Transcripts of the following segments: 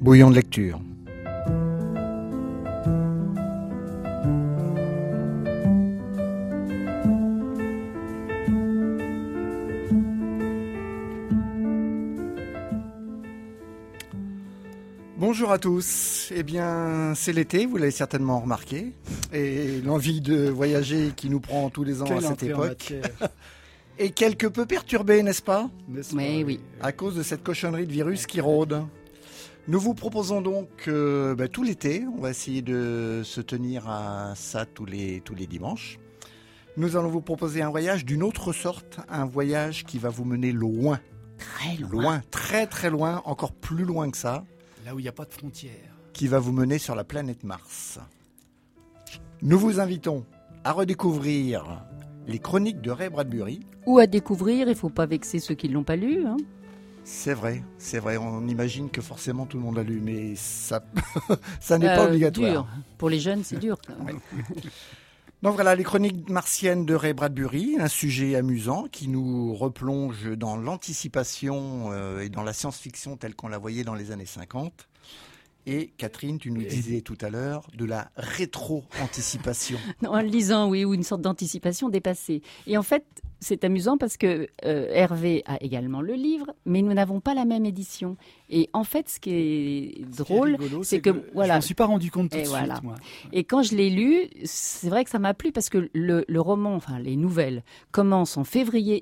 Bouillon de lecture. Bonjour à tous. Eh bien, c'est l'été, vous l'avez certainement remarqué, et l'envie de voyager qui nous prend tous les ans à cette époque est quelque peu perturbée, n'est-ce pas ? Oui. À cause de cette cochonnerie de virus qui rôde. Nous vous proposons donc tout l'été, on va essayer de se tenir à ça tous les dimanches. Nous allons vous proposer un voyage d'une autre sorte, un voyage qui va vous mener loin. Très loin. Très très loin, encore plus loin que ça. Là où il n'y a pas de frontières. Qui va vous mener sur la planète Mars. Nous vous invitons à redécouvrir les chroniques de Ray Bradbury. Ou à découvrir, il ne faut pas vexer ceux qui ne l'ont pas lu. Hein. C'est vrai, on imagine que forcément tout le monde l'a lu, mais ça, ça n'est pas obligatoire. Dur. Pour les jeunes, c'est dur. Oui. Donc voilà, les chroniques martiennes de Ray Bradbury, un sujet amusant qui nous replonge dans l'anticipation et dans la science-fiction telle qu'on la voyait dans les années 50. Et Catherine, tu nous disais tout à l'heure de la rétro-anticipation. En le lisant, oui, ou une sorte d'anticipation dépassée. Et en fait, c'est amusant parce que Hervé a également le livre, mais nous n'avons pas la même édition. Et en fait, ce qui est drôle, c'est que voilà, je m'en suis pas rendu compte tout de voilà. suite, moi. Et quand je l'ai lu, c'est vrai que ça m'a plu parce que le roman, enfin les nouvelles, commencent en février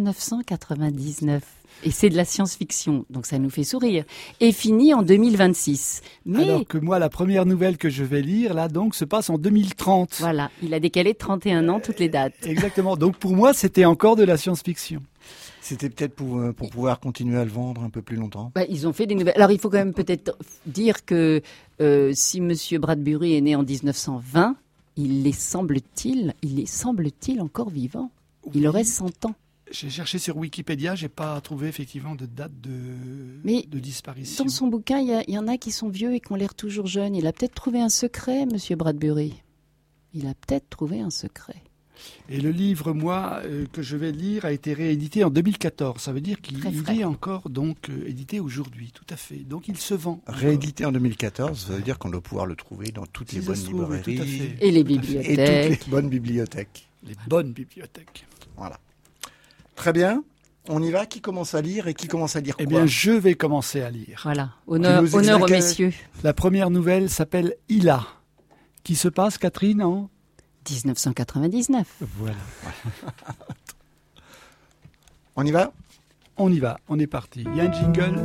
1999. Et c'est de la science-fiction, donc ça nous fait sourire. Et finit en 2026. Mais alors que moi, la première nouvelle que je vais lire, là, donc, se passe en 2030. Voilà, il a décalé de 31 ans toutes les dates. Exactement. Donc pour moi, c'était encore de la science-fiction. C'était peut-être pour pouvoir continuer à le vendre un peu plus longtemps. Ils ont fait des nouvelles. Alors il faut quand même peut-être dire que si Monsieur Bradbury est né en 1920, il est semble-t-il encore vivant. Oui. Il aurait 100 ans. J'ai cherché sur Wikipédia, j'ai pas trouvé effectivement de date de disparition. Dans son bouquin, il y en a qui sont vieux et qui ont l'air toujours jeunes. Il a peut-être trouvé un secret, Monsieur Bradbury. Il a peut-être trouvé un secret. Et le livre, moi, que je vais lire, a été réédité en 2014. Ça veut dire qu'il est encore donc édité aujourd'hui, tout à fait. Donc il se vend. Réédité en 2014, ça veut dire qu'on doit pouvoir le trouver dans toutes les bonnes librairies. Tout à fait. Et les bibliothèques. Et toutes les bonnes bibliothèques. Les bonnes bibliothèques. Voilà. Très bien. On y va. Qui commence à lire et qui commence à lire quoi ? Eh bien, je vais commencer à lire. Voilà. Honneur aux messieurs. La première nouvelle s'appelle Ila, qui se passe, Catherine, en 1999. Voilà. On y va ? On y va, on est parti. Il y a un jingle.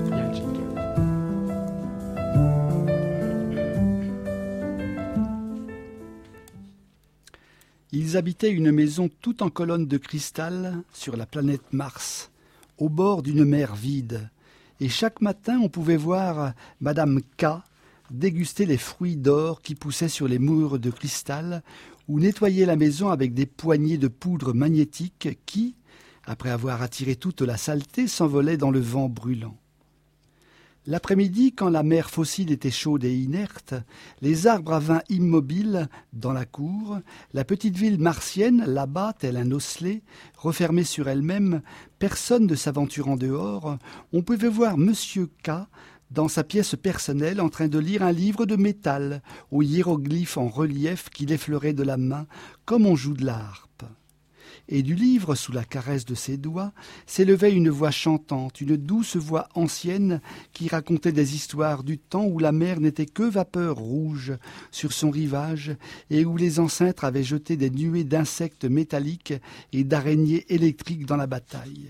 Ils habitaient une maison toute en colonnes de cristal sur la planète Mars, au bord d'une mer vide. Et chaque matin, on pouvait voir Madame K déguster les fruits d'or qui poussaient sur les murs de cristal ou nettoyer la maison avec des poignées de poudre magnétique qui, après avoir attiré toute la saleté, s'envolaient dans le vent brûlant. L'après-midi, quand la mer fossile était chaude et inerte, les arbres à vin immobiles dans la cour, la petite ville martienne, là-bas, tel un osselet, refermée sur elle-même, personne ne s'aventurant dehors, on pouvait voir Monsieur K dans sa pièce personnelle en train de lire un livre de métal, aux hiéroglyphes en relief qu'il effleurait de la main, comme on joue de la harpe. Et du livre, sous la caresse de ses doigts, s'élevait une voix chantante, une douce voix ancienne qui racontait des histoires du temps où la mer n'était que vapeur rouge sur son rivage et où les ancêtres avaient jeté des nuées d'insectes métalliques et d'araignées électriques dans la bataille.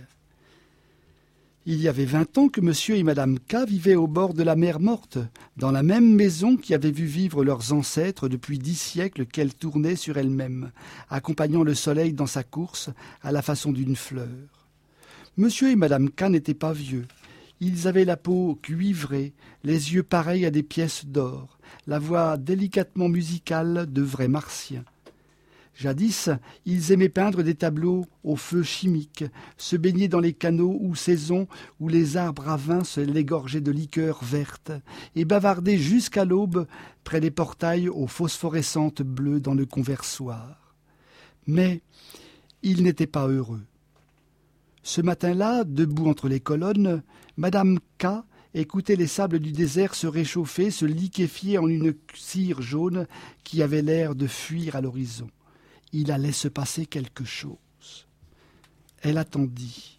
Il y avait 20 ans que monsieur et madame K vivaient au bord de la mer morte, dans la même maison qui avait vu vivre leurs ancêtres depuis 10 siècles qu'elle tournait sur elle-même, accompagnant le soleil dans sa course à la façon d'une fleur. Monsieur et madame K n'étaient pas vieux. Ils avaient la peau cuivrée, les yeux pareils à des pièces d'or, la voix délicatement musicale de vrais martiens. Jadis, ils aimaient peindre des tableaux au feu chimique, se baigner dans les canaux ou saisons où les arbres à vin se l'égorgeaient de liqueurs vertes, et bavarder jusqu'à l'aube près des portails aux phosphorescentes bleues dans le conversoir. Mais ils n'étaient pas heureux. Ce matin-là, debout entre les colonnes, Madame K écoutait les sables du désert se réchauffer, se liquéfier en une cire jaune qui avait l'air de fuir à l'horizon. Il allait se passer quelque chose. Elle attendit.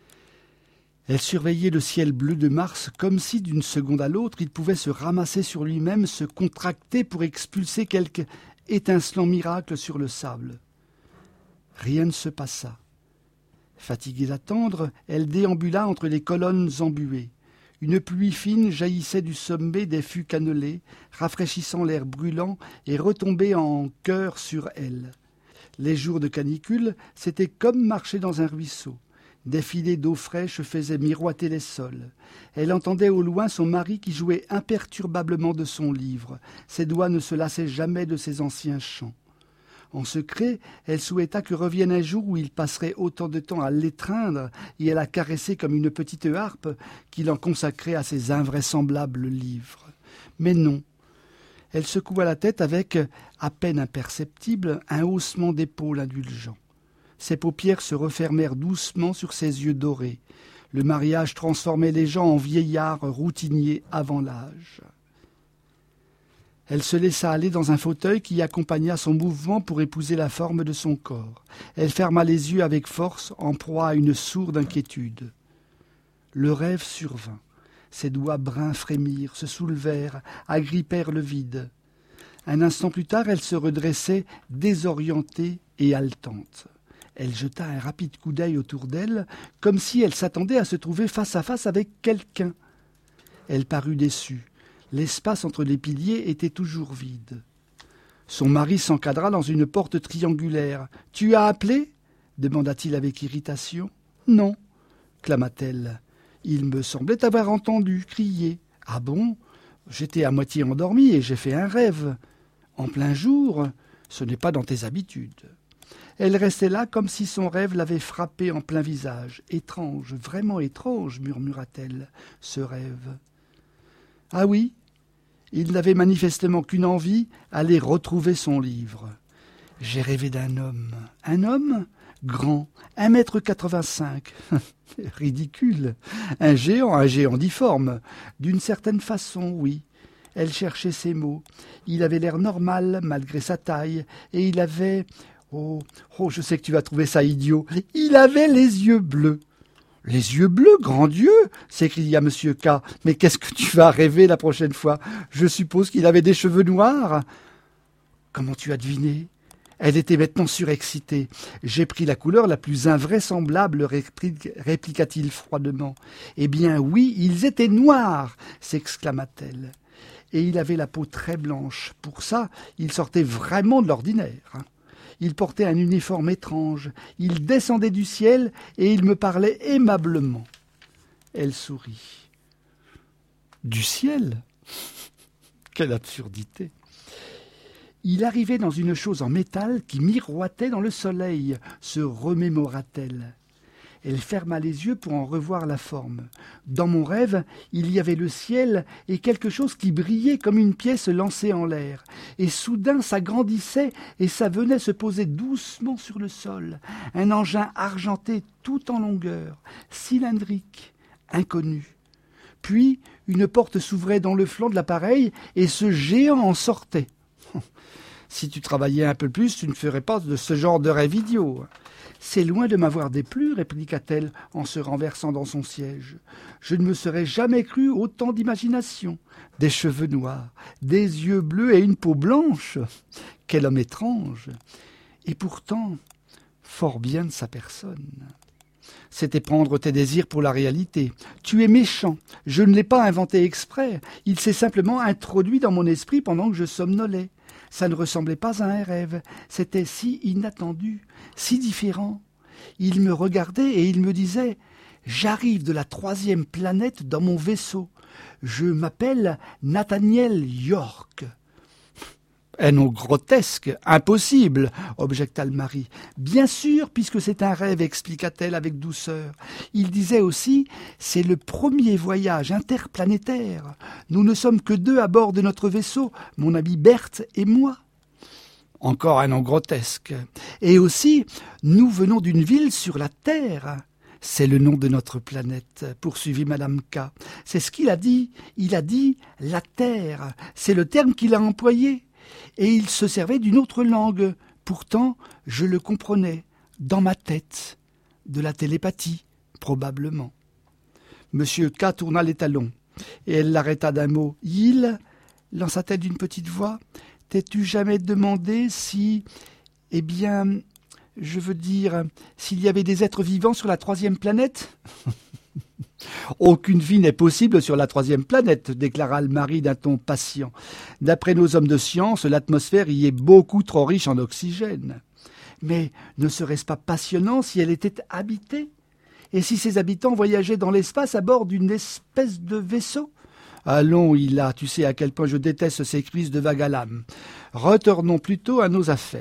Elle surveillait le ciel bleu de Mars comme si, d'une seconde à l'autre, il pouvait se ramasser sur lui-même, se contracter pour expulser quelque étincelant miracle sur le sable. Rien ne se passa. Fatiguée d'attendre, elle déambula entre les colonnes embuées. Une pluie fine jaillissait du sommet des fûts cannelés, rafraîchissant l'air brûlant et retombait en chœur sur elle. Les jours de canicule, c'était comme marcher dans un ruisseau. Des filets d'eau fraîche faisaient miroiter les sols. Elle entendait au loin son mari qui jouait imperturbablement de son livre. Ses doigts ne se lassaient jamais de ses anciens chants. En secret, elle souhaita que revienne un jour où il passerait autant de temps à l'étreindre et à la caresser comme une petite harpe qu'il en consacrait à ses invraisemblables livres. Mais non. Elle secoua la tête avec, à peine imperceptible, un haussement d'épaule indulgent. Ses paupières se refermèrent doucement sur ses yeux dorés. Le mariage transformait les gens en vieillards routiniers avant l'âge. Elle se laissa aller dans un fauteuil qui accompagna son mouvement pour épouser la forme de son corps. Elle ferma les yeux avec force, en proie à une sourde inquiétude. Le rêve survint. Ses doigts bruns frémirent, se soulevèrent, agrippèrent le vide. Un instant plus tard, elle se redressait, désorientée et haletante. Elle jeta un rapide coup d'œil autour d'elle, comme si elle s'attendait à se trouver face à face avec quelqu'un. Elle parut déçue. L'espace entre les piliers était toujours vide. Son mari s'encadra dans une porte triangulaire. « Tu as appelé » demanda-t-il avec irritation. « Non » clama-t-elle. « Il me semblait t'avoir entendu crier. »« Ah bon ? J'étais à moitié endormie et j'ai fait un rêve. »« En plein jour ? Ce n'est pas dans tes habitudes. » Elle restait là comme si son rêve l'avait frappée en plein visage. « Étrange, vraiment étrange, murmura-t-elle, ce rêve. » Ah oui, il n'avait manifestement qu'une envie, aller retrouver son livre. « J'ai rêvé d'un homme. Un homme ? Grand, 1,85 m. Ridicule. Un géant difforme. D'une certaine façon, oui. » Elle cherchait ses mots. Il avait l'air normal, malgré sa taille, et il avait... Oh, je sais que tu vas trouver ça idiot. Il avait les yeux bleus. Les yeux bleus, grand Dieu, s'écria M. K. Mais qu'est-ce que tu vas rêver la prochaine fois? Je suppose qu'il avait des cheveux noirs. Comment tu as deviné? Elle était maintenant surexcitée. J'ai pris la couleur la plus invraisemblable, répliqua-t-il froidement. Eh bien oui, ils étaient noirs, s'exclama-t-elle. Et il avait la peau très blanche. Pour ça, il sortait vraiment de l'ordinaire. Il portait un uniforme étrange. Il descendait du ciel et il me parlait aimablement. Elle sourit. Du ciel? Quelle absurdité! Il arrivait dans une chose en métal qui miroitait dans le soleil, se remémora-t-elle. Elle ferma les yeux pour en revoir la forme. Dans mon rêve, il y avait le ciel et quelque chose qui brillait comme une pièce lancée en l'air. Et soudain s'agrandissait et ça venait se poser doucement sur le sol. Un engin argenté tout en longueur, cylindrique, inconnu. Puis une porte s'ouvrait dans le flanc de l'appareil et ce géant en sortait. Si tu travaillais un peu plus, tu ne ferais pas de ce genre de rêve idiot. C'est loin de m'avoir déplu, répliqua-t-elle en se renversant dans son siège. Je ne me serais jamais cru autant d'imagination. Des cheveux noirs, des yeux bleus et une peau blanche. Quel homme étrange. Et pourtant, fort bien de sa personne. C'était prendre tes désirs pour la réalité. Tu es méchant. Je ne l'ai pas inventé exprès. Il s'est simplement introduit dans mon esprit pendant que je somnolais. Ça ne ressemblait pas à un rêve. C'était si inattendu, si différent. Il me regardait et il me disait « J'arrive de la 3e planète dans mon vaisseau. Je m'appelle Nathaniel York. » Un nom grotesque, impossible, objecta le mari. Bien sûr, puisque c'est un rêve, expliqua-t-elle avec douceur. Il disait aussi, c'est le premier voyage interplanétaire. Nous ne sommes que 2 à bord de notre vaisseau, mon ami Berthe et moi. Encore un nom grotesque. Et aussi, nous venons d'une ville sur la Terre. C'est le nom de notre planète, poursuivit Madame K. C'est ce qu'il a dit. Il a dit « la Terre ». C'est le terme qu'il a employé. Et il se servait d'une autre langue. Pourtant, je le comprenais, dans ma tête. De la télépathie, probablement. Monsieur K tourna les talons, et elle l'arrêta d'un mot. « Il » lança-t-elle d'une petite voix. « T'es-tu jamais demandé si... Eh bien... Je veux dire, s'il y avait des êtres vivants sur la 3e planète ?»« Aucune vie n'est possible sur la 3e planète, déclara le mari d'un ton patient. D'après nos hommes de science, l'atmosphère y est beaucoup trop riche en oxygène. Mais ne serait-ce pas passionnant si elle était habitée? Et si ses habitants voyageaient dans l'espace à bord d'une espèce de vaisseau? Allons, Ila, tu sais à quel point je déteste ces crises de vague à l'âme. Retournons plutôt à nos affaires. »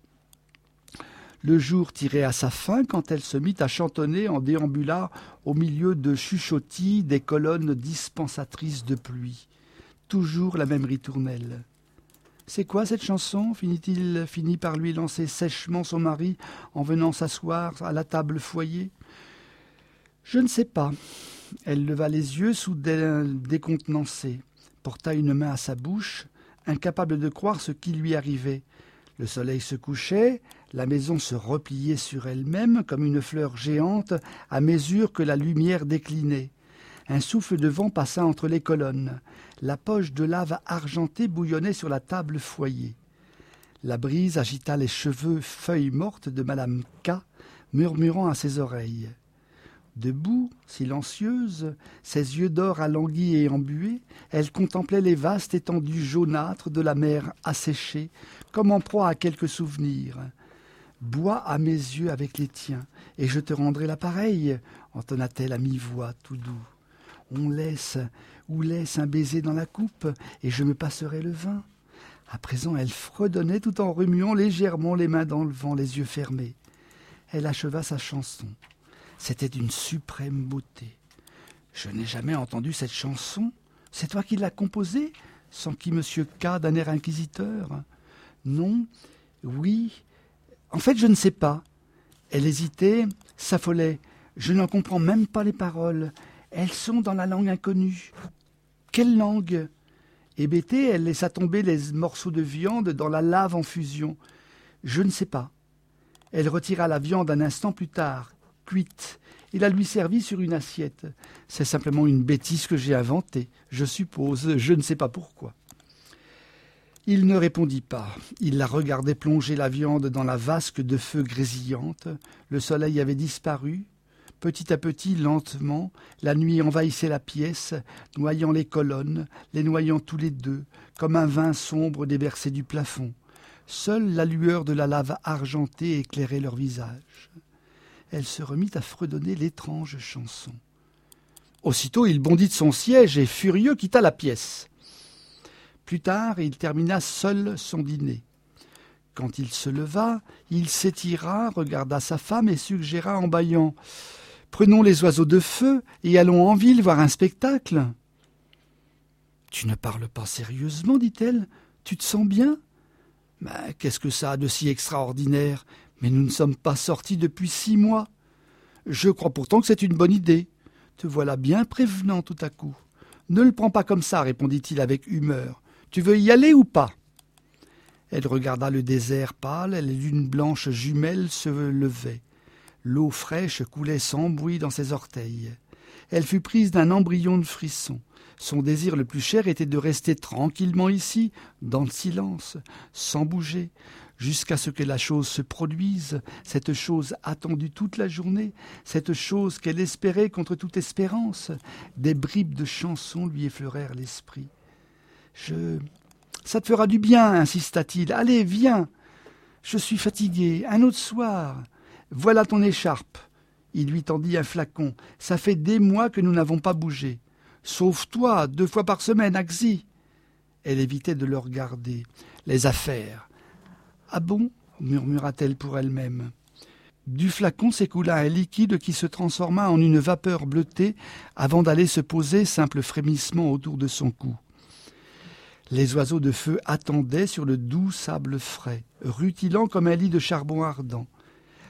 Le jour tirait à sa fin quand elle se mit à chantonner en déambulant au milieu de chuchotis des colonnes dispensatrices de pluie. Toujours la même ritournelle. « C'est quoi cette chanson ?» finit par lui lancer sèchement son mari en venant s'asseoir à la table foyer. « Je ne sais pas. » Elle leva les yeux soudain décontenancée, porta une main à sa bouche, incapable de croire ce qui lui arrivait. Le soleil se couchait, la maison se repliait sur elle-même comme une fleur géante à mesure que la lumière déclinait. Un souffle de vent passa entre les colonnes. La poche de lave argentée bouillonnait sur la table foyer. La brise agita les cheveux feuilles mortes de Madame K, murmurant à ses oreilles. Debout, silencieuse, ses yeux d'or alanguis et embués, elle contemplait les vastes étendues jaunâtres de la mer asséchée, comme en proie à quelque souvenir. « Bois à mes yeux avec les tiens, et je te rendrai l'appareil, » entonna-t-elle à mi-voix, tout doux. « On laisse un baiser dans la coupe, et je me passerai le vin. » À présent, elle fredonnait tout en remuant légèrement les mains dans le vent, les yeux fermés. Elle acheva sa chanson. C'était d'une suprême beauté. « Je n'ai jamais entendu cette chanson. C'est toi qui l'as composée ?» s'enquit Monsieur K d'un air inquisiteur. « Non, oui. En fait, je ne sais pas. » Elle hésitait, s'affolait. « Je n'en comprends même pas les paroles. Elles sont dans la langue inconnue. »« Quelle langue ?» Hébétée, elle laissa tomber les morceaux de viande dans la lave en fusion. « Je ne sais pas. » Elle retira la viande un instant plus tard, cuite, et la lui servit sur une assiette. « C'est simplement une bêtise que j'ai inventée, je suppose, je ne sais pas pourquoi. » Il ne répondit pas. Il la regardait plonger la viande dans la vasque de feu grésillante. Le soleil avait disparu. Petit à petit, lentement, la nuit envahissait la pièce, noyant les colonnes, les noyant tous les deux, comme un vin sombre déversé du plafond. Seule la lueur de la lave argentée éclairait leur visage. Elle se remit à fredonner l'étrange chanson. Aussitôt, il bondit de son siège et, furieux, quitta la pièce. Plus tard, il termina seul son dîner. Quand il se leva, il s'étira, regarda sa femme et suggéra en bâillant « Prenons les oiseaux de feu et allons en ville voir un spectacle. »« Tu ne parles pas sérieusement, dit-elle. Tu te sens bien ? » « Qu'est-ce que ça a de si extraordinaire ? Mais nous ne sommes pas sortis depuis 6 mois. Je crois pourtant que c'est une bonne idée. Te voilà bien prévenant tout à coup. Ne le prends pas comme ça, répondit-il avec humeur. Tu veux y aller ou pas ? Elle regarda le désert pâle, les lunes blanches jumelles se levaient. L'eau fraîche coulait sans bruit dans ses orteils. Elle fut prise d'un embryon de frisson. Son désir le plus cher était de rester tranquillement ici, dans le silence, sans bouger, jusqu'à ce que la chose se produise, cette chose attendue toute la journée, cette chose qu'elle espérait contre toute espérance. Des bribes de chansons lui effleurèrent l'esprit. « Ça te fera du bien, insista-t-il. Allez, viens. Je suis fatigué. Un autre soir. Voilà ton écharpe. » Il lui tendit un flacon. « Ça fait des mois que nous n'avons pas bougé. Sauf toi, 2 fois par semaine, Axi. » Elle évitait de le regarder. « Les affaires. »« Ah bon ?» murmura-t-elle pour elle-même. Du flacon s'écoula un liquide qui se transforma en une vapeur bleutée avant d'aller se poser, simple frémissement autour de son cou. Les oiseaux de feu attendaient sur le doux sable frais, rutilant comme un lit de charbon ardent.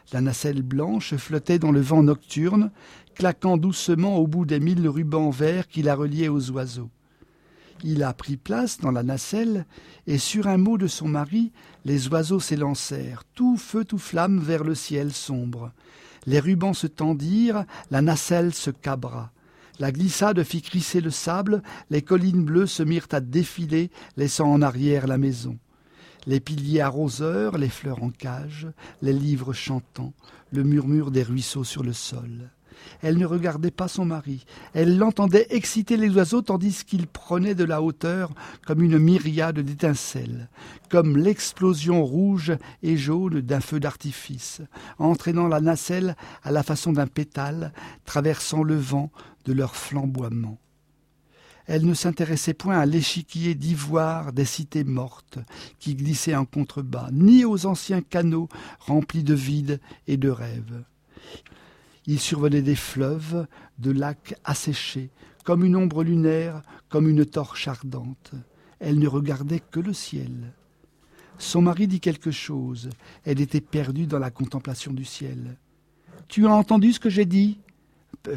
La nacelle blanche flottait dans le vent nocturne, claquant doucement au bout des 1000 rubans verts qui la reliaient aux oiseaux. Il a pris place dans la nacelle, et sur un mot de son mari, les oiseaux s'élancèrent, tout feu, tout flamme, vers le ciel sombre. Les rubans se tendirent, la nacelle se cabra. La glissade fit crisser le sable, les collines bleues se mirent à défiler, laissant en arrière la maison. Les piliers arroseurs, les fleurs en cage, les livres chantant, le murmure des ruisseaux sur le sol. Elle ne regardait pas son mari. Elle l'entendait exciter les oiseaux tandis qu'il prenait de la hauteur comme une myriade d'étincelles, comme l'explosion rouge et jaune d'un feu d'artifice, entraînant la nacelle à la façon d'un pétale, traversant le vent de leur flamboiement. Elle ne s'intéressait point à l'échiquier d'ivoire des cités mortes qui glissaient en contrebas, ni aux anciens canaux remplis de vide et de rêves. Il survenait des fleuves, de lacs asséchés, comme une ombre lunaire, comme une torche ardente. Elle ne regardait que le ciel. Son mari dit quelque chose. Elle était perdue dans la contemplation du ciel. « Tu as entendu ce que j'ai dit ?»« Pardon ?»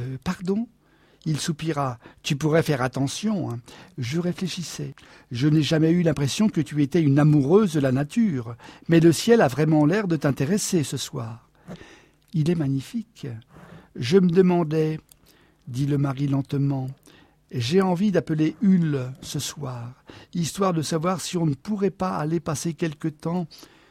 Il soupira. « Tu pourrais faire attention. Hein. » Je réfléchissais. « Je n'ai jamais eu l'impression que tu étais une amoureuse de la nature, mais le ciel a vraiment l'air de t'intéresser ce soir. » « Il est magnifique. Je me demandais, dit le mari lentement, j'ai envie d'appeler Hull ce soir, histoire de savoir si on ne pourrait pas aller passer quelque temps,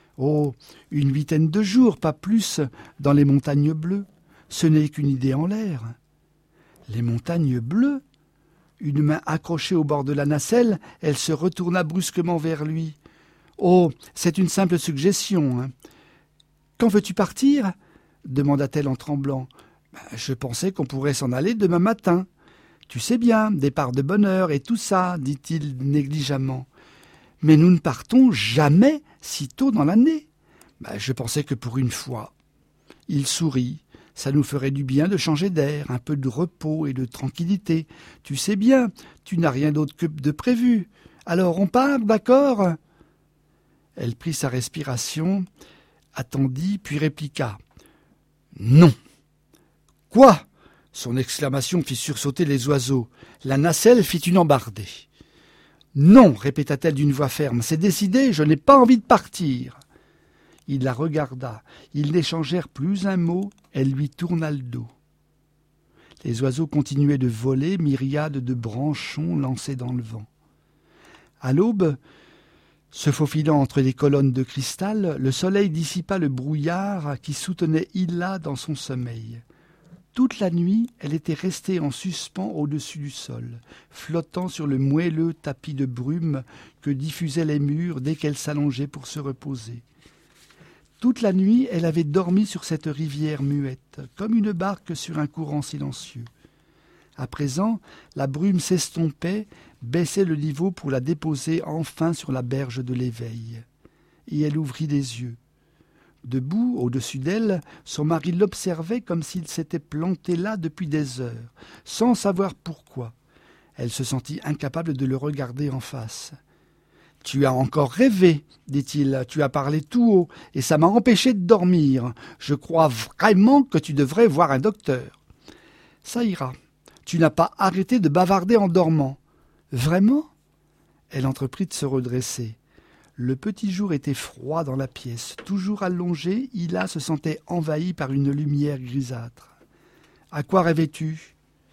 une 8aine de jours, pas plus, dans les montagnes bleues. Ce n'est qu'une idée en l'air. Les montagnes bleues ? Une main accrochée au bord de la nacelle, elle se retourna brusquement vers lui. Oh, c'est une simple suggestion. Hein. Quand veux-tu partir ? Demanda-t-elle en tremblant. Je pensais qu'on pourrait s'en aller demain matin. Tu sais bien, départ de bonne heure et tout ça, dit-il négligemment. Mais nous ne partons jamais si tôt dans l'année. Je pensais que pour une fois. Il sourit. Ça nous ferait du bien de changer d'air, un peu de repos et de tranquillité. Tu sais bien, tu n'as rien d'autre que de prévu. Alors on part, d'accord ? Elle prit sa respiration, attendit, puis répliqua. Non. Quoi ? Son exclamation fit sursauter les oiseaux. La nacelle fit une embardée. Non, répéta-t-elle d'une voix ferme, c'est décidé, je n'ai pas envie de partir. Il la regarda. Ils n'échangèrent plus un mot, elle lui tourna le dos. Les oiseaux continuaient de voler, myriades de branchons lancés dans le vent. À l'aube, se faufilant entre les colonnes de cristal, le soleil dissipa le brouillard qui soutenait Hilla dans son sommeil. Toute la nuit, elle était restée en suspens au-dessus du sol, flottant sur le moelleux tapis de brume que diffusaient les murs dès qu'elle s'allongeait pour se reposer. Toute la nuit, elle avait dormi sur cette rivière muette, comme une barque sur un courant silencieux. À présent, la brume s'estompait, baissait le niveau pour la déposer enfin sur la berge de l'éveil. Et elle ouvrit les yeux. Debout, au-dessus d'elle, son mari l'observait comme s'il s'était planté là depuis des heures, sans savoir pourquoi. Elle se sentit incapable de le regarder en face. « Tu as encore rêvé, dit-il, tu as parlé tout haut, et ça m'a empêché de dormir. Je crois vraiment que tu devrais voir un docteur. »« Ça ira. Tu n'as pas arrêté de bavarder en dormant. »« Vraiment ?» Elle entreprit de se redresser. Le petit jour était froid dans la pièce. Toujours allongé, Hilla se sentait envahi par une lumière grisâtre. « À quoi rêvais-tu »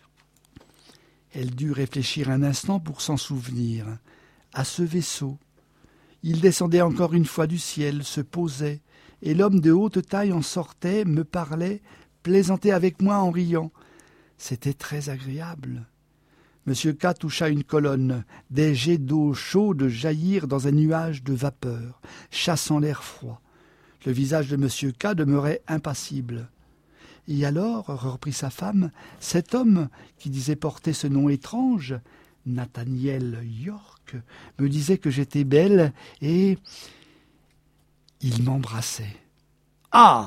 Elle dut réfléchir un instant pour s'en souvenir. À ce vaisseau. Il descendait encore une fois du ciel, se posait, et l'homme de haute taille en sortait, me parlait, plaisantait avec moi en riant. C'était très agréable. Monsieur K toucha une colonne. Des jets d'eau chaude jaillirent dans un nuage de vapeur, chassant l'air froid. Le visage de Monsieur K demeurait impassible. « Et alors, reprit sa femme, cet homme qui disait porter ce nom étrange, Nathaniel York, me disait que j'étais belle et... il m'embrassait. »« Ah !»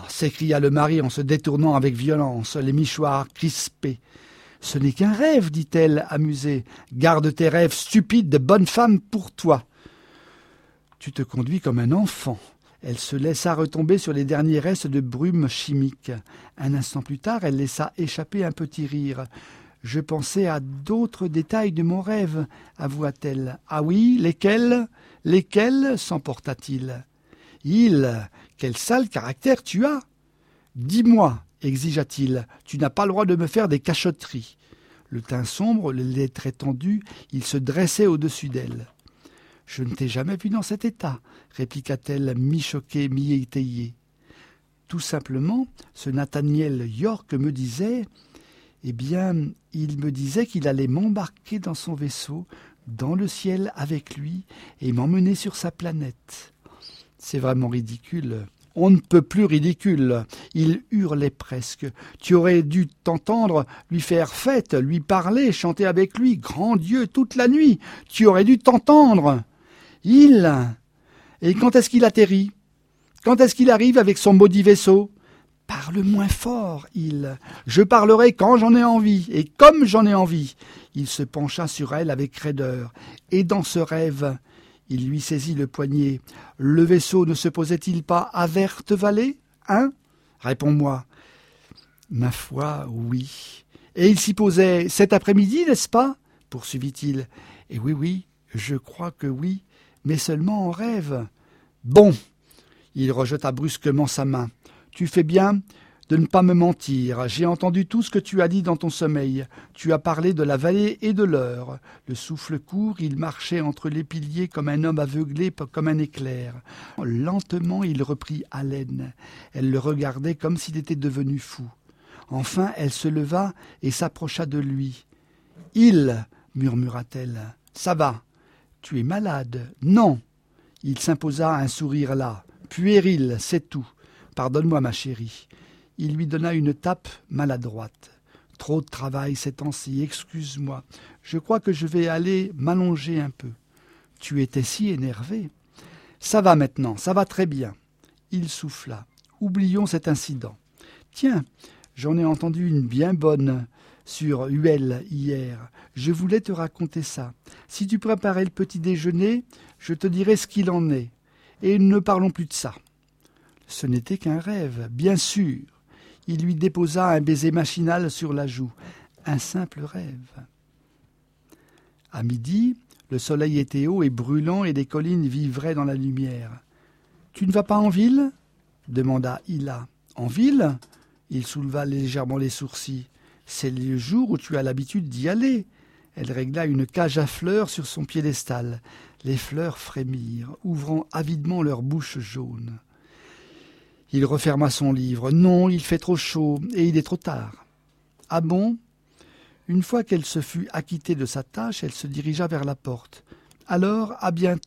s'écria le mari en se détournant avec violence, les mâchoires crispées. « Ce n'est qu'un rêve, dit-elle, amusée. Garde tes rêves stupides de bonne femme pour toi. »« Tu te conduis comme un enfant. » Elle se laissa retomber sur les derniers restes de brume chimique. Un instant plus tard, elle laissa échapper un petit rire. « Je pensais à d'autres détails de mon rêve, avoua-t-elle. « Ah oui, lesquels ? Lesquels ?» s'emporta-t-il. « Quel sale caractère tu as !»« Dis-moi, exigea-t-il, tu n'as pas le droit de me faire des cachotteries. » Le teint sombre, les lèvres étendues, il se dressait au-dessus d'elle. « Je ne t'ai jamais vu dans cet état, » répliqua-t-elle, mi-choquée, mi-étayée. « Tout simplement, ce Nathaniel York me disait... Eh bien, il me disait qu'il allait m'embarquer dans son vaisseau, dans le ciel avec lui, et m'emmener sur sa planète. » C'est vraiment ridicule. On ne peut plus ridicule. Il hurlait presque. Tu aurais dû t'entendre lui faire fête, lui parler, chanter avec lui. Grand Dieu, toute la nuit. Tu aurais dû t'entendre. Et quand est-ce qu'il atterrit? Quand est-ce qu'il arrive avec son maudit vaisseau? Parle moins fort, Je parlerai quand j'en ai envie, et comme j'en ai envie. Il se pencha sur elle avec raideur. Et dans ce rêve, il lui saisit le poignet. Le vaisseau ne se posait-il pas à Verte Vallée, hein? Réponds-moi. Ma foi, oui. Et il s'y posait cet après-midi, n'est-ce pas? Poursuivit-il. Et oui, je crois que oui, mais seulement en rêve. Bon. Il rejeta brusquement sa main. Tu fais bien de ne pas me mentir. J'ai entendu tout ce que tu as dit dans ton sommeil. Tu as parlé de la vallée et de l'heure. Le souffle court, il marchait entre les piliers comme un homme aveuglé, comme un éclair. Lentement, il reprit haleine. Elle le regardait comme s'il était devenu fou. Enfin, elle se leva et s'approcha de lui. « murmura-t-elle. « Ça va. Tu es malade. »« Non. » Il s'imposa un sourire là. « Puéril, c'est tout. Pardonne-moi, ma chérie. » Il lui donna une tape maladroite. « Trop de travail ces temps-ci, excuse-moi. Je crois que je vais aller m'allonger un peu. » « Tu étais si énervé. »« Ça va maintenant, ça va très bien. » Il souffla. « Oublions cet incident. Tiens, j'en ai entendu une bien bonne sur Huel hier. Je voulais te raconter ça. Si tu préparais le petit déjeuner, je te dirai ce qu'il en est. Et ne parlons plus de ça. » Ce n'était qu'un rêve, bien sûr. Il lui déposa un baiser machinal sur la joue. Un simple rêve. À midi, le soleil était haut et brûlant et les collines vivraient dans la lumière. « Tu ne vas pas en ville ?» demanda Hila. « En ville ?» Il souleva légèrement les sourcils. « C'est le jour où tu as l'habitude d'y aller. » Elle régla une cage à fleurs sur son piédestal. Les fleurs frémirent, ouvrant avidement leurs bouches jaunes. Il referma son livre. « Non, il fait trop chaud, et il est trop tard. »« Ah bon ?» Une fois qu'elle se fut acquittée de sa tâche, elle se dirigea vers la porte. « Alors, à bientôt. »«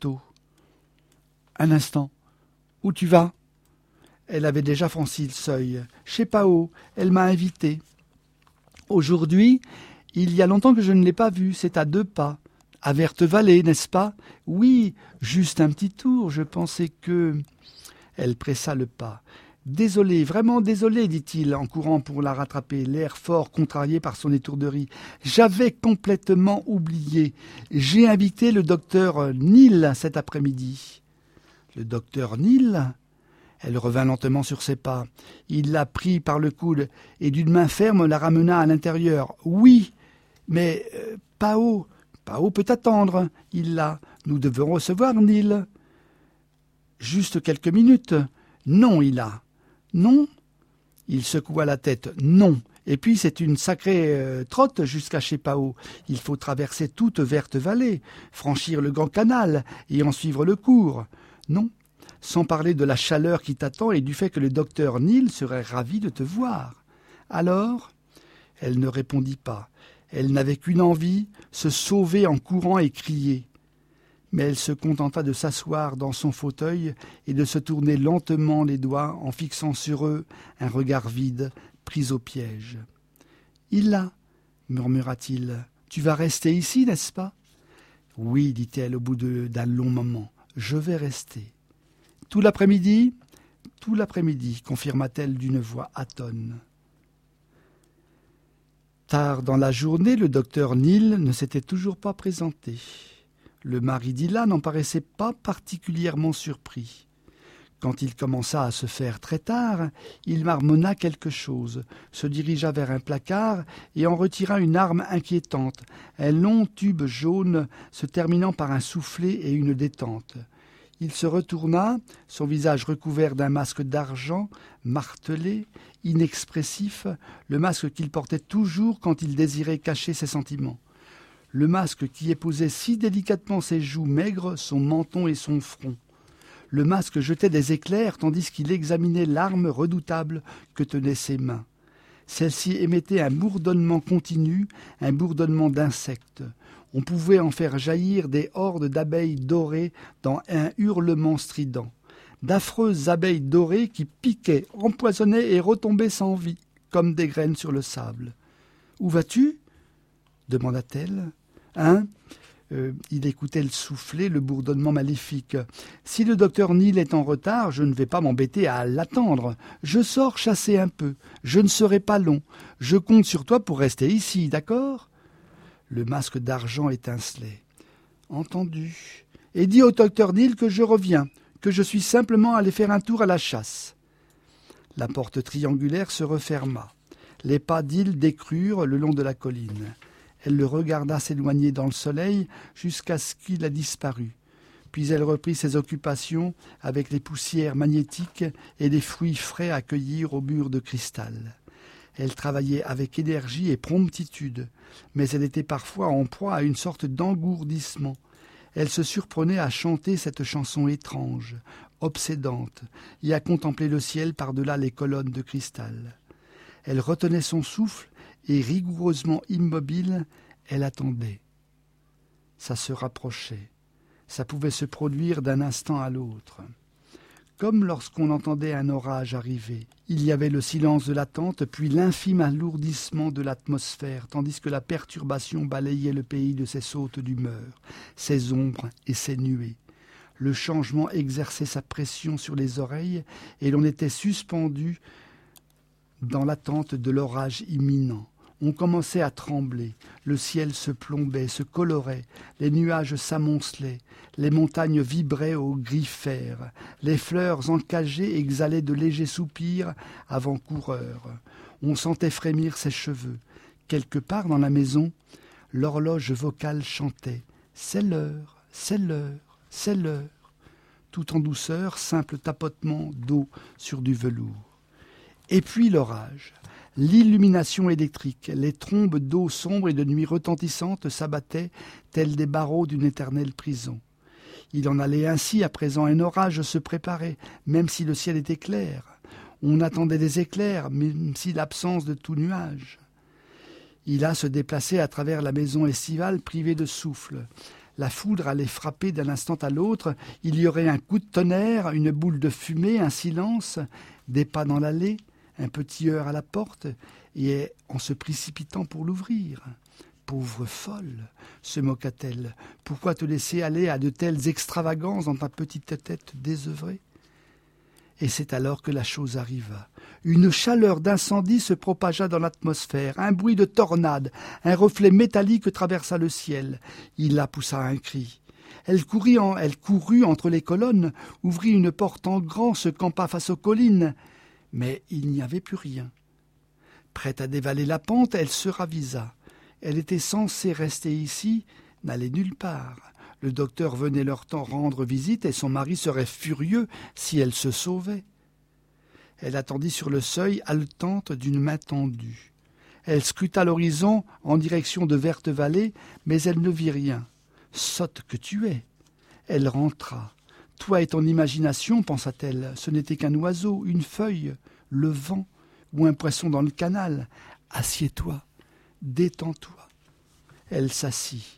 Un instant. Où tu vas ?» Elle avait déjà franchi le seuil. « Chez Pao, elle m'a invitée. »« Aujourd'hui, il y a longtemps que je ne l'ai pas vue, c'est à 2 pas. À Verte Vallée, n'est-ce pas ? Oui, juste un petit tour, je pensais que... » Elle pressa le pas. « Désolé, vraiment désolé, dit-il, en courant pour la rattraper, l'air fort contrarié par son étourderie. J'avais complètement oublié. J'ai invité le docteur Neal cet après-midi. » Le docteur Neal ? Elle revint lentement sur ses pas. Il la prit par le coude et d'une main ferme la ramena à l'intérieur. « Oui, mais Pao peut attendre. Nous devons recevoir Neal. » « Juste quelques minutes. »« Non, Hila. »« Non ?» Il secoua la tête. « Non. Et puis c'est une sacrée trotte jusqu'à chez Pao. Il faut traverser toute Verte Vallée, franchir le grand canal et en suivre le cours. Non, sans parler de la chaleur qui t'attend et du fait que le docteur Neal serait ravi de te voir. Alors ?» Elle ne répondit pas. Elle n'avait qu'une envie, se sauver en courant et crier. Mais elle se contenta de s'asseoir dans son fauteuil et de se tourner lentement les doigts en fixant sur eux un regard vide, pris au piège. « Hila, murmura-t-il, tu vas rester ici, n'est-ce pas ? » « Oui, dit-elle au bout d'un long moment, je vais rester. »« Tout l'après-midi ? » ?»« Tout l'après-midi, confirma-t-elle d'une voix atone. Tard dans la journée, le docteur Neal ne s'était toujours pas présenté. Le mari d'Hila n'en paraissait pas particulièrement surpris. Quand il commença à se faire très tard, il marmonna quelque chose, se dirigea vers un placard et en retira une arme inquiétante, un long tube jaune se terminant par un soufflet et une détente. Il se retourna, son visage recouvert d'un masque d'argent, martelé, inexpressif, le masque qu'il portait toujours quand il désirait cacher ses sentiments. Le masque qui épousait si délicatement ses joues maigres, son menton et son front. Le masque jetait des éclairs tandis qu'il examinait l'arme redoutable que tenaient ses mains. Celle-ci émettait un bourdonnement continu, un bourdonnement d'insectes. On pouvait en faire jaillir des hordes d'abeilles dorées dans un hurlement strident. D'affreuses abeilles dorées qui piquaient, empoisonnaient et retombaient sans vie, comme des graines sur le sable. « Où vas-tu » demanda-t-elle. « Hein ?» Il écoutait le soufflet, le bourdonnement maléfique. « Si le docteur Neal est en retard, je ne vais pas m'embêter à l'attendre. Je sors chasser un peu. Je ne serai pas long. Je compte sur toi pour rester ici, d'accord ?» Le masque d'argent étincelait. « Entendu. Et dis au docteur Neal que je reviens, que je suis simplement allé faire un tour à la chasse. » La porte triangulaire se referma. Les pas d'Hill décrurent le long de la colline. Elle le regarda s'éloigner dans le soleil jusqu'à ce qu'il a disparu. Puis elle reprit ses occupations avec les poussières magnétiques et les fruits frais à cueillir au mur de cristal. Elle travaillait avec énergie et promptitude, mais elle était parfois en proie à une sorte d'engourdissement. Elle se surprenait à chanter cette chanson étrange, obsédante, et à contempler le ciel par-delà les colonnes de cristal. Elle retenait son souffle et, rigoureusement immobile, elle attendait. Ça se rapprochait. Ça pouvait se produire d'un instant à l'autre. Comme lorsqu'on entendait un orage arriver, il y avait le silence de l'attente, puis l'infime alourdissement de l'atmosphère, tandis que la perturbation balayait le pays de ses sautes d'humeur, ses ombres et ses nuées. Le changement exerçait sa pression sur les oreilles, et l'on était suspendu dans l'attente de l'orage imminent. On commençait à trembler, le ciel se plombait, se colorait, les nuages s'amoncelaient, les montagnes vibraient au gris fer, les fleurs encagées exhalaient de légers soupirs avant-coureurs. On sentait frémir ses cheveux. Quelque part dans la maison, l'horloge vocale chantait « C'est l'heure, c'est l'heure, c'est l'heure », tout en douceur, simple tapotement d'eau sur du velours. Et puis l'orage. L'illumination électrique, les trombes d'eau sombre et de nuit retentissante s'abattaient tels des barreaux d'une éternelle prison. Il en allait ainsi à présent, un orage se préparait, même si le ciel était clair. On attendait des éclairs, même si l'absence de tout nuage. Ila se déplaçait à travers la maison estivale privée de souffle. La foudre allait frapper d'un instant à l'autre, il y aurait un coup de tonnerre, une boule de fumée, un silence, des pas dans l'allée, un petit heurt à la porte, et en se précipitant pour l'ouvrir. « Pauvre folle !» se moqua-t-elle. « Pourquoi te laisser aller à de telles extravagances dans ta petite tête désœuvrée ?» Et c'est alors que la chose arriva. Une chaleur d'incendie se propagea dans l'atmosphère, un bruit de tornade, un reflet métallique traversa le ciel. Il la poussa un cri. Elle courut entre les colonnes, ouvrit une porte en grand, se campa face aux collines. Mais il n'y avait plus rien. Prête à dévaler la pente, elle se ravisa. Elle était censée rester ici, n'aller nulle part. Le docteur venait leur rendre visite et son mari serait furieux si elle se sauvait. Elle attendit sur le seuil, haletante d'une main tendue. Elle scruta l'horizon en direction de vertes vallées, mais elle ne vit rien. Sotte que tu es. Elle rentra. Toi et ton imagination, pensa-t-elle, ce n'était qu'un oiseau, une feuille, le vent ou un poisson dans le canal. Assieds-toi, détends-toi. Elle s'assit.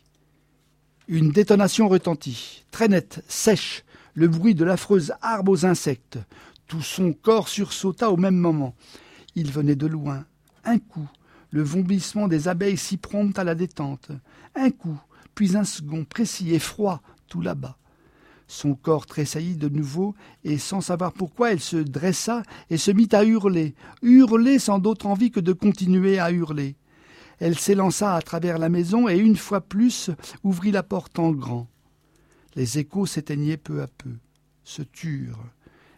Une détonation retentit, très nette, sèche, le bruit de l'affreuse harbe aux insectes. Tout son corps sursauta au même moment. Il venait de loin. Un coup, le vomissement des abeilles si prompt à la détente. Un coup, puis un second, précis et froid, tout là-bas. Son corps tressaillit de nouveau, et sans savoir pourquoi, elle se dressa et se mit à hurler sans d'autre envie que de continuer à hurler. Elle s'élança à travers la maison et, une fois plus, ouvrit la porte en grand. Les échos s'éteignaient peu à peu, se turent.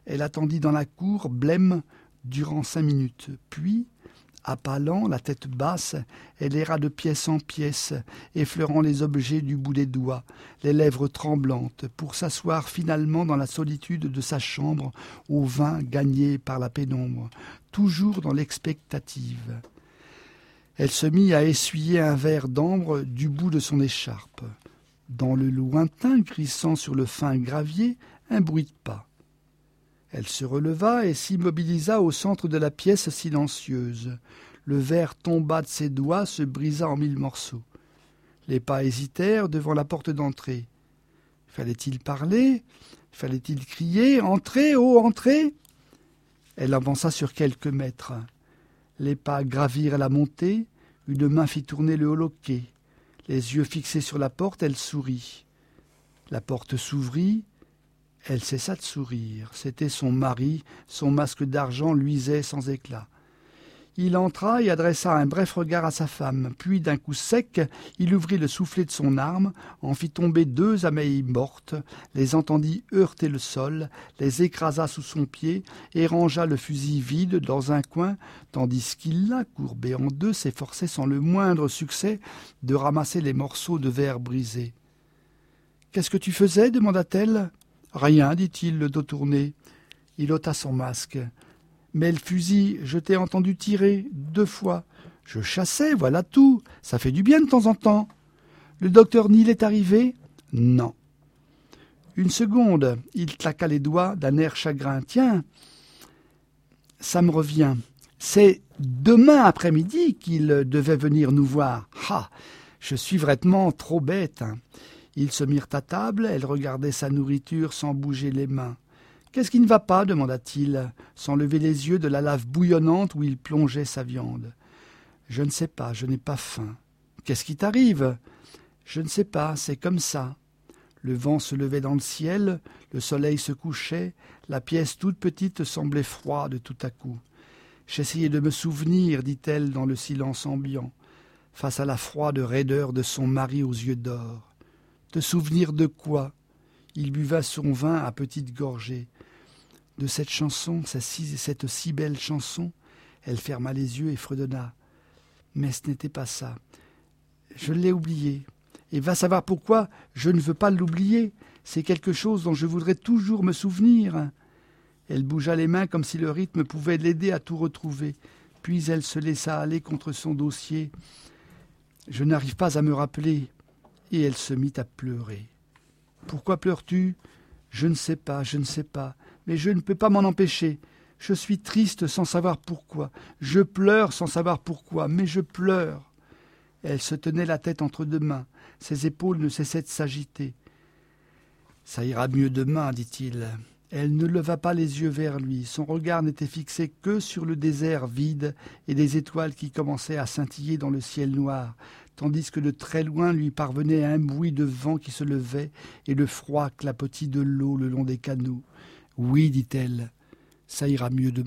Elle attendit dans la cour, blême, durant 5 minutes. Puis, à pas lents, la tête basse, elle erra de pièce en pièce, effleurant les objets du bout des doigts, les lèvres tremblantes, pour s'asseoir finalement dans la solitude de sa chambre, au vin gagné par la pénombre, toujours dans l'expectative. Elle se mit à essuyer un verre d'ambre du bout de son écharpe. Dans le lointain, glissant sur le fin gravier, un bruit de pas. Elle se releva et s'immobilisa au centre de la pièce silencieuse. Le verre tomba de ses doigts, se brisa en 1000 morceaux. Les pas hésitèrent devant la porte d'entrée. Fallait-il parler? Fallait-il crier? Entrez, oh, entrez! Elle avança sur quelques mètres. Les pas gravirent la montée, une main fit tourner le holoquet. Les yeux fixés sur la porte, elle sourit. La porte s'ouvrit. Elle cessa de sourire. C'était son mari, son masque d'argent luisait sans éclat. Il entra et adressa un bref regard à sa femme. Puis, d'un coup sec, il ouvrit le soufflet de son arme, en fit tomber 2 abeilles mortes, les entendit heurter le sol, les écrasa sous son pied et rangea le fusil vide dans un coin, tandis qu'il la, courbé en 2, s'efforçait sans le moindre succès de ramasser les morceaux de verre brisés. « Qu'est-ce que tu faisais » demanda-t-elle. « Rien, dit-il, le dos tourné. » Il ôta son masque. « Mais le fusil, je t'ai entendu tirer 2 fois. Je chassais, voilà tout. Ça fait du bien de temps en temps. Le docteur Neal est arrivé ? Non. » Une seconde, il claqua les doigts d'un air chagrin. « Tiens, ça me revient. C'est demain après-midi qu'il devait venir nous voir. Ah, je suis vraiment trop bête. » Ils se mirent à table, elle regardait sa nourriture sans bouger les mains. « Qu'est-ce qui ne va pas » demanda-t-il, sans lever les yeux de la lave bouillonnante où il plongeait sa viande. « Je ne sais pas, je n'ai pas faim. »« Qu'est-ce qui t'arrive ?»« Je ne sais pas, c'est comme ça. » Le vent se levait dans le ciel, le soleil se couchait, la pièce toute petite semblait froide tout à coup. « J'essayais de me souvenir, dit-elle dans le silence ambiant, face à la froide raideur de son mari aux yeux d'or. Te souvenir de quoi ? Il buva son vin à petites gorgées. De cette chanson, cette si belle chanson, elle ferma les yeux et fredonna. Mais ce n'était pas ça. Je l'ai oublié. Et va savoir pourquoi je ne veux pas l'oublier. C'est quelque chose dont je voudrais toujours me souvenir. Elle bougea les mains comme si le rythme pouvait l'aider à tout retrouver. Puis elle se laissa aller contre son dossier. Je n'arrive pas à me rappeler. Et elle se mit à pleurer. « Pourquoi pleures-tu ?»« Je ne sais pas, mais je ne peux pas m'en empêcher. Je suis triste sans savoir pourquoi. Je pleure sans savoir pourquoi, mais je pleure. » Elle se tenait la tête entre 2 mains. Ses épaules ne cessaient de s'agiter. « Ça ira mieux demain, dit-il. » Elle ne leva pas les yeux vers lui. Son regard n'était fixé que sur le désert vide et des étoiles qui commençaient à scintiller dans le ciel noir, tandis que de très loin lui parvenait un bruit de vent qui se levait et le froid clapotis de l'eau le long des canaux. « Oui, dit-elle, ça ira mieux demain. »